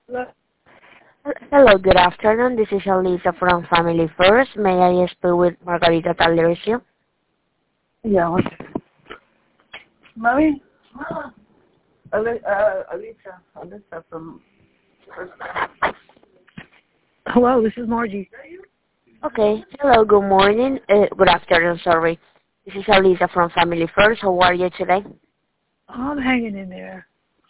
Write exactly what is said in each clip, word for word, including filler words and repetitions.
Hello, good afternoon. This is Alisa from Family First. May I speak with Margarita Talderio? Yeah, one second. Mommy? Ali- uh, Alicia. Alicia from First. Hello, this is Margie. Okay. Hello, good morning. Uh, good afternoon, sorry. This is Alisa from Family First. How are you today? I'm hanging in there.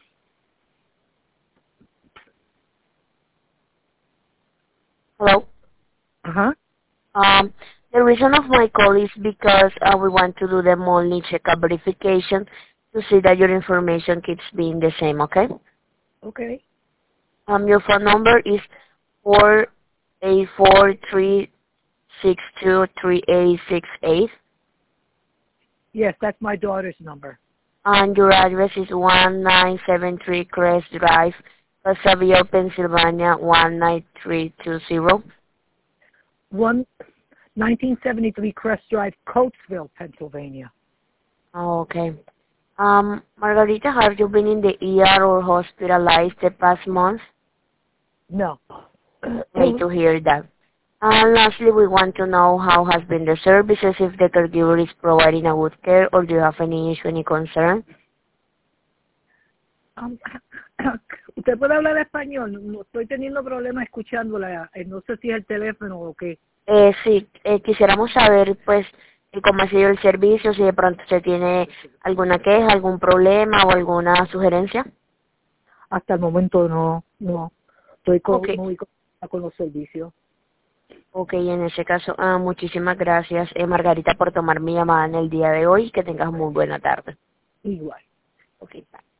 Hello? Uh-huh. Um, the reason of my call is because uh, we want to do the monthly checkup verification to see that your information keeps being the same, okay? Okay. Um, your phone number is four eight four three six two three eight six eight. Yes, that's my daughter's number. And your address is one nine seven three Crest Drive, Passaville, Pennsylvania one nine three two zero. One nineteen seventy-three Crest Drive, Coatesville, Pennsylvania. Oh, okay. Um, Margarita, have you been in the E R or hospitalized the past month? No. Great to hear that. And lastly, we want to know how has been the services, if the caregiver is providing a good care, or do you have any issue, any concern? Um, ¿Usted puede hablar español? No estoy teniendo problemas escuchándola. Eh, No sé si es el teléfono o qué. Eh, sí, eh, quisiéramos saber, pues, eh, cómo ha sido el servicio, si de pronto se tiene alguna queja, algún problema o alguna sugerencia. Hasta el momento no, no. Estoy Ok, con, muy contenta con los servicios. ok, en ese caso, ah, muchísimas gracias, eh, Margarita, por tomar mi llamada en el día de hoy. Que tengas muy buena tarde. Igual. Ok, bye.